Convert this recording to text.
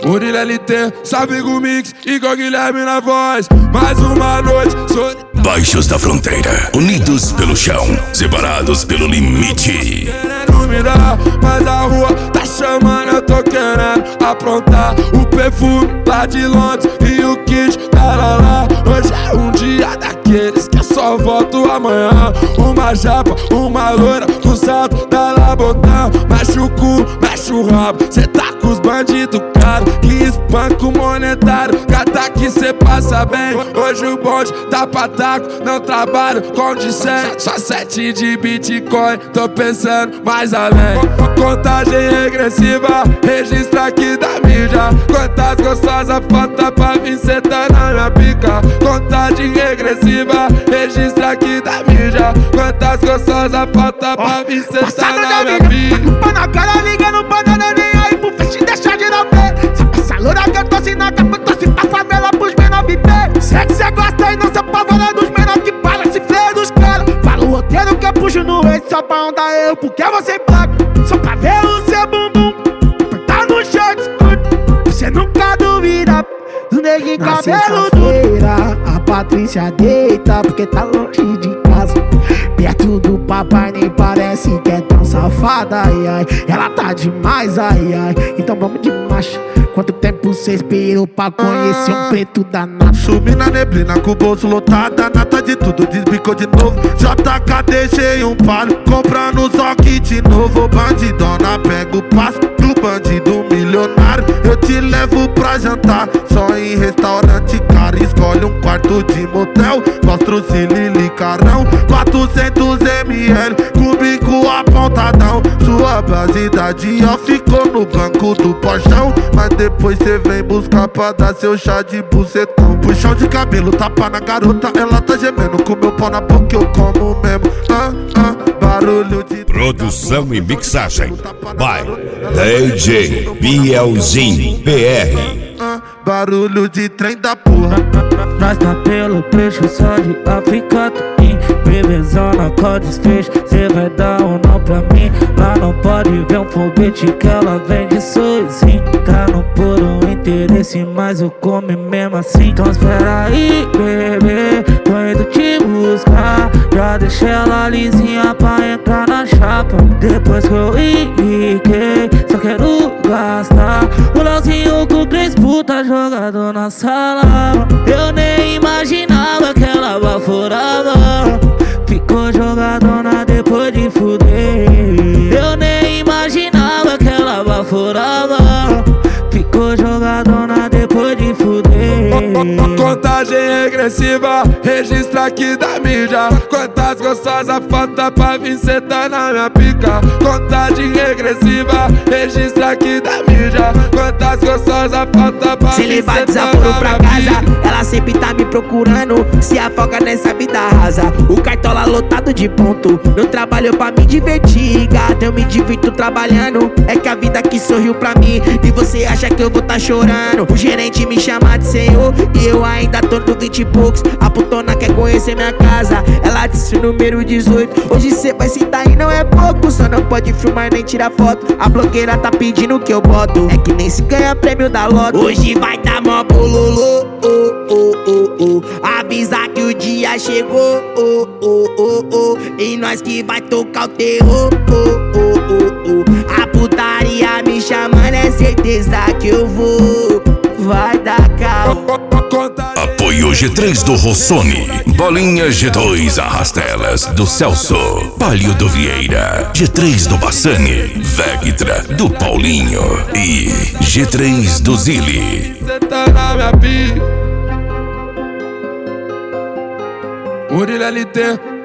Murilo LT, Sabigo Mix e com Guilherme na voz. Mais uma noite, Baixos da fronteira, unidos pelo chão, separados pelo limite. Querendo me dar, mas a rua tá chamando, eu tô querendo aprontar. O perfume lá de Londres e o kit tá lá. Hoje é um dia daqueles que eu só volto amanhã. Uma japa, uma loira com salto da Labotão. Mexe o cu, mexe o rabo, cê tá com os bandidos caros que espanca o monetário. Gata que cê passa bem, hoje o bonde tá pra taco. Não trabalho com discente, só 7 de Bitcoin, tô pensando mais além. Contagem regressiva, registra aqui da mídia. Quantas gostosas falta pra vir sentar na minha pica. Contagem regressiva, registra aqui da mídia. Quantas gostosas falta pra vir sentar na minha pica. Pô na cara, liga no banana, nem aí pro feixe, deixa geral ver. Só essa loura que eu tô assim na capa, eu torci pra favela pros menor viver. Sei que cê gosta e não se apavora dos menor que paga esse freio dos caras. Fala o roteiro que eu puxo no rei só pra andar eu, porque você placa. Só pra ver o seu bumbum, apertar no short skirt. Você nunca duvida do neguinho cabelo duro. A Patrícia deita porque tá longe de casa. Perto do papai nem parece que é tão safada, ai ai. Ela tá demais, ai ai. Então vamos de marcha. Quanto tempo cê esperou pra conhecer um preto danado? Subi na neblina com o bolso lotado, nata de tudo, desbicou de novo. JK deixei um palo, comprando só kit novo. Bandidona pega o passo do bandido milionário. Eu te levo pra jantar, só em restaurante caro. Escolhe um quarto de motel, mostra o Lili Carão. 400 ml, cúbico apontadão. Sua base da Dior ficou no banco do porchão. Mas depois cê vem buscar pra dar seu chá de bucetão. Puxão de cabelo, tapa na garota, ela tá gemendo. Com meu pau na boca eu como mesmo. Barulho de produção e mixagem by DJ Bielzinho PR. Barulho de trem da porra. Nós tá pelo trecho só de africano. Bebezona com desfecho, cê vai dar um não pra mim. Lá não pode ver um foguete que ela vem de sozinho. Tá no puro interesse, mas eu come mesmo assim. Então espera aí, bebê, tô indo te buscar. Já deixei ela lisinha pra entrar na chapa. Depois que eu enriquei, só quero gastar. O Leozinho com 3 puta jogado na sala. Eu nem imaginava que ela baforava. Ficou jogadona depois de fuder. Eu nem imaginava que ela baforava. Ficou jogadona depois de fuder. Contagem regressiva, registra aqui da mídia. Quantas gostosas falta pra vir sentar na minha pica. Contagem regressiva, registra aqui da mídia. Quantas gostosas falta pra vir sentar na minha pica. Se levar desaforo pra casa, ela sempre tá me procurando. Se afoga nessa vida rasa, o cartola lotado de ponto. Eu trabalho pra me divertir, gata, eu me divirto trabalhando. É que a vida que sorriu pra mim e você acha que eu vou tá chorando. O gerente me chama de senhor e eu ainda tô no 20 e poucos. A putona quer conhecer minha casa, ela disse o número 18. Hoje cê vai sentar e não é pouco, só não pode filmar nem tirar foto. A blogueira tá pedindo que eu boto, é que nem se ganha prêmio da loto. Hoje vai dar mó bololô, avisa que o dia chegou, e nós que vai tocar o terror, A putaria me chamando, é certeza que eu vou. Vai dar calma. Apoio G3 do Rossoni, Bolinha G2 Arrastelas do Celso, Palio do Vieira, G3 do Bassani, Vectra do Paulinho e G3 do Zili. Cê tá na minha pica. Murilo LT.